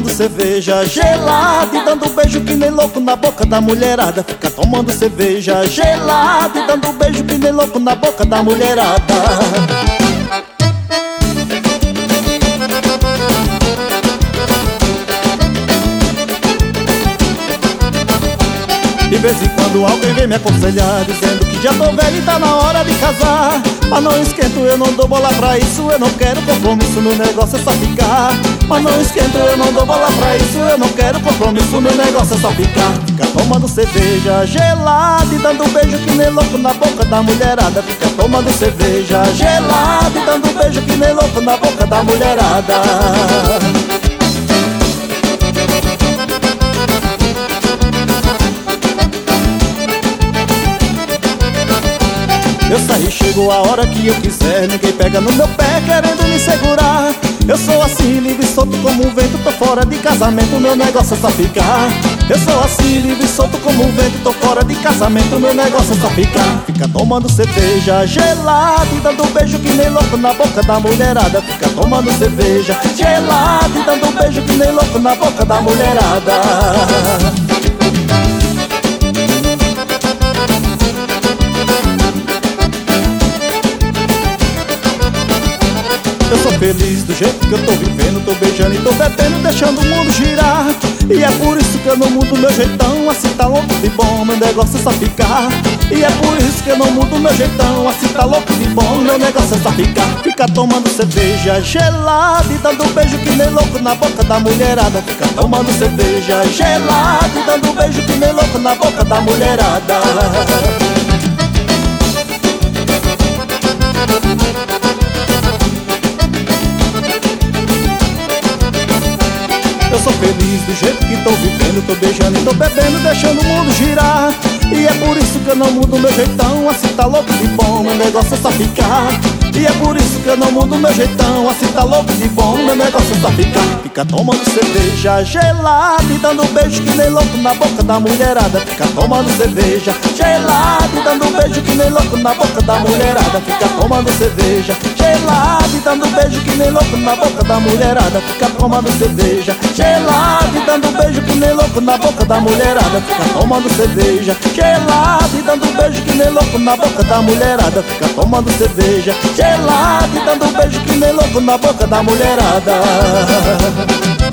tomando cerveja gelada e dando beijo que nem louco na boca da mulherada. Fica tomando cerveja gelada e dando beijo que nem louco na boca da mulherada. De vez em quando alguém vem me aconselhar, dizendo que já tô velho e tá na hora de casar. Mas não esquento, eu não dou bola pra isso, eu não quero compromisso, meu negócio é só ficar. Mas não esquento, eu não dou bola pra isso, eu não quero compromisso, meu negócio é só ficar. Fica tomando cerveja gelada e dando beijo que nem louco na boca da mulherada. Fica tomando cerveja gelada e dando beijo que nem louco na boca da mulherada. Eu saí, chegou a hora que eu quiser, ninguém pega no meu pé querendo me segurar. Eu sou assim, livre e solto como um vento, tô fora de casamento, meu negócio é só ficar. Eu sou assim, livre e solto como um vento, tô fora de casamento, meu negócio é só ficar. Fica tomando cerveja gelada e dando beijo que nem louco na boca da mulherada. Fica tomando cerveja gelada e dando beijo que nem louco na boca da mulherada. Eu sou feliz do jeito que eu tô vivendo, tô beijando e tô bebendo, deixando o mundo girar. E é por isso que eu não mudo meu jeitão, assim tá louco de bom, meu negócio é só ficar. E é por isso que eu não mudo meu jeitão, assim tá louco de bom, meu negócio é só ficar. Fica tomando cerveja gelada e dando beijo que nem louco na boca da mulherada. Fica tomando cerveja gelada e dando beijo que nem louco na boca da mulherada. Eu sou feliz do jeito que tô vivendo, tô beijando e tô bebendo, deixando o mundo girar. E é por isso que eu não mudo meu jeitão, assim tá louco de bom, meu negócio é só ficar. E é por isso que eu não mudo meu jeitão, assim tá louco de bom, meu negócio é só ficar. Fica tomando cerveja gelada e dando beijo que nem louco na boca da mulherada. Fica tomando cerveja gelada e dando beijo que nem louco na boca da mulherada. Fica tomando cerveja gelada e dando beijo que nem louco na boca da mulherada. Fica tomando cerveja gelada e dando beijo que nem louco na boca da mulherada. Fica tomando cerveja gelada e dando beijo que nem louco na boca da mulherada. Fica tomando cerveja gelada e dando beijo que nem louco na boca da mulherada.